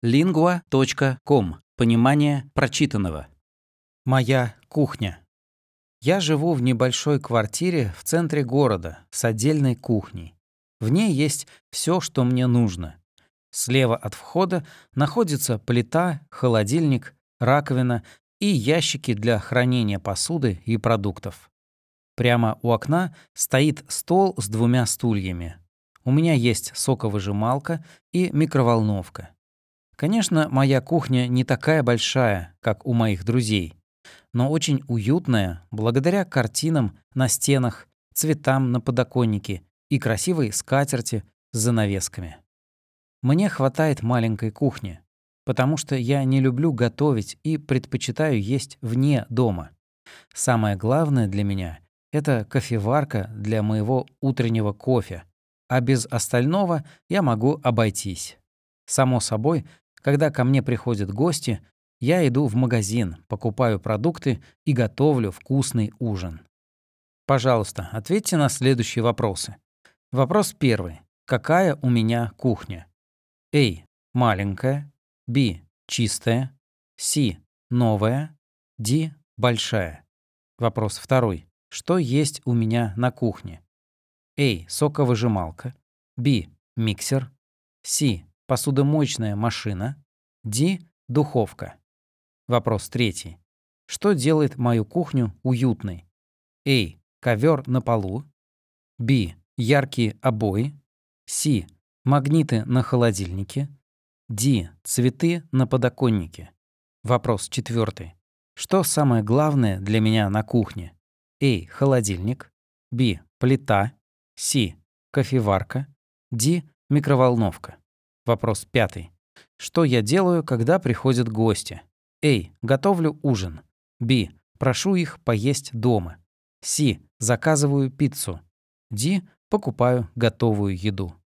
Lingua.com. Понимание прочитанного. Моя кухня. Я живу в небольшой квартире в центре города с отдельной кухней. В ней есть все, что мне нужно. Слева от входа находится плита, холодильник, раковина и ящики для хранения посуды и продуктов. Прямо у окна стоит стол с 2 стульями. У меня есть соковыжималка и микроволновка. Конечно, моя кухня не такая большая, как у моих друзей, но очень уютная благодаря картинам на стенах, цветам на подоконнике и красивой скатерти с занавесками. Мне хватает маленькой кухни, потому что я не люблю готовить и предпочитаю есть вне дома. Самое главное для меня — это кофеварка для моего утреннего кофе, а без остального я могу обойтись. Само собой, когда ко мне приходят гости, я иду в магазин, покупаю продукты и готовлю вкусный ужин. Пожалуйста, ответьте на следующие вопросы. Вопрос первый. Какая у меня кухня? A. Маленькая. B. Чистая. C. Новая. D. Большая. Вопрос второй. Что есть у меня на кухне? A. Соковыжималка. B. Миксер. C. Посудомоечная машина. D. Духовка. Вопрос третий. Что делает мою кухню уютной? A. Ковер на полу. B. Яркие обои. C. Магниты на холодильнике. D. Цветы на подоконнике. Вопрос четвертый. Что самое главное для меня на кухне? A. Холодильник. B. Плита. C. Кофеварка. D. Микроволновка. Вопрос пятый. Что я делаю, когда приходят гости? A. Готовлю ужин. B. Прошу их поесть дома. C. Заказываю пиццу. D. Покупаю готовую еду.